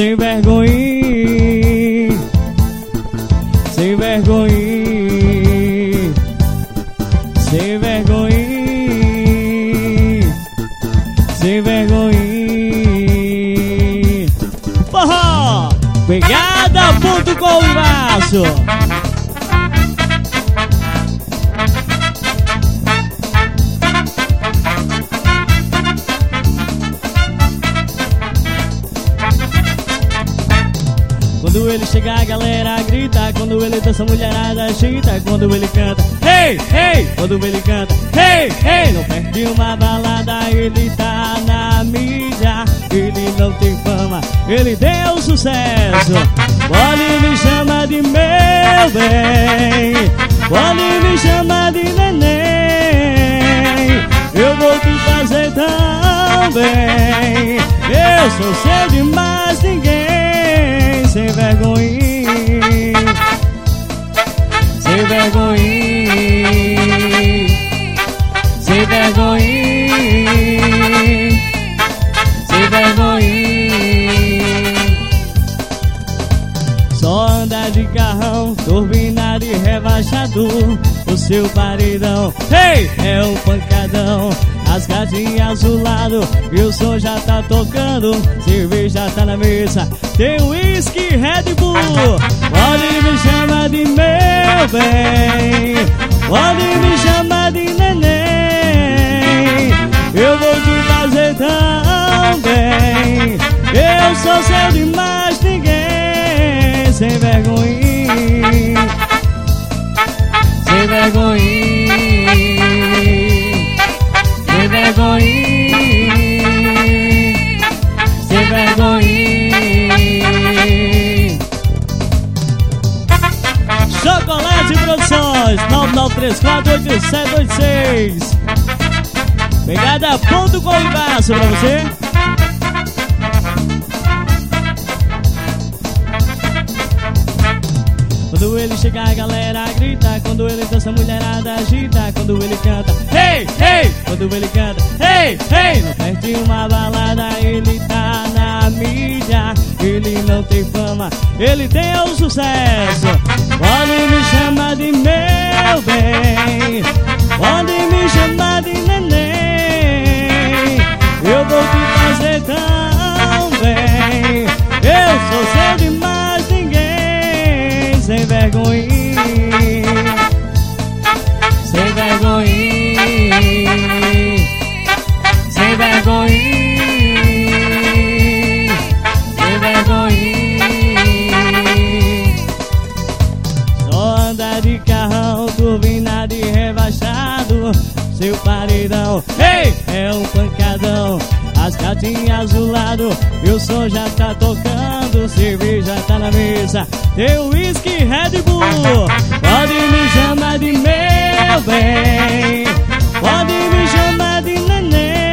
sem vergonha, sem vergonha, sem vergonha, sem vergonha. Forró, pegada, ponto com o braço. Quando ele chega a galera grita, quando ele dança a mulherada agita, quando ele canta, hey, hey, quando ele canta, hey, hey, não perde uma balada, ele tá na mídia, ele não tem fama, ele deu sucesso. Pode me chamar de meu bem, pode me chamar de neném, eu vou te fazer tão bem, eu sou seu de mais ninguém. Sem vergonha, sem vergonha, sem vergonha, sem vergonha. Só anda de carrão, turbinado e rebaixador, o seu paredão, hey, é um pancadão. As gatinhas azulado e o som já tá tocando, cerveja tá na mesa, tem whisky, Red Bull. Pode me chamar de meu bem, pode me chamar de neném, eu vou te fazer tão bem, eu sou seu de mais ninguém. Sem vergonha, sem vergonha, sem vergonha, sem vergonha. Chocolate Produções 99348786. Pegada ponto com o braço pra você. Quando ele chega a galera grita, quando ele dança a mulherada agita, quando ele canta, hey, hey, quando ele canta, hey, hey, não perde uma balada, ele tá na mídia, ele não tem fama, ele tem o sucesso. Pode me chamar de meu bem, pode me chamar de neném, eu vou te fazer tão bem, eu sou seu de mais ninguém. Sem vergonha, sem vergonha, sem vergonha, sem vergonha. Só anda de carrão, turbinado e rebaixado, seu paredão, hey, é um pancadão. As gatinhas azulado e o som já tá tocando, cerveja tá na mesa, tem whisky, Red Bull. Pode me chamar de meu bem, pode me chamar de neném,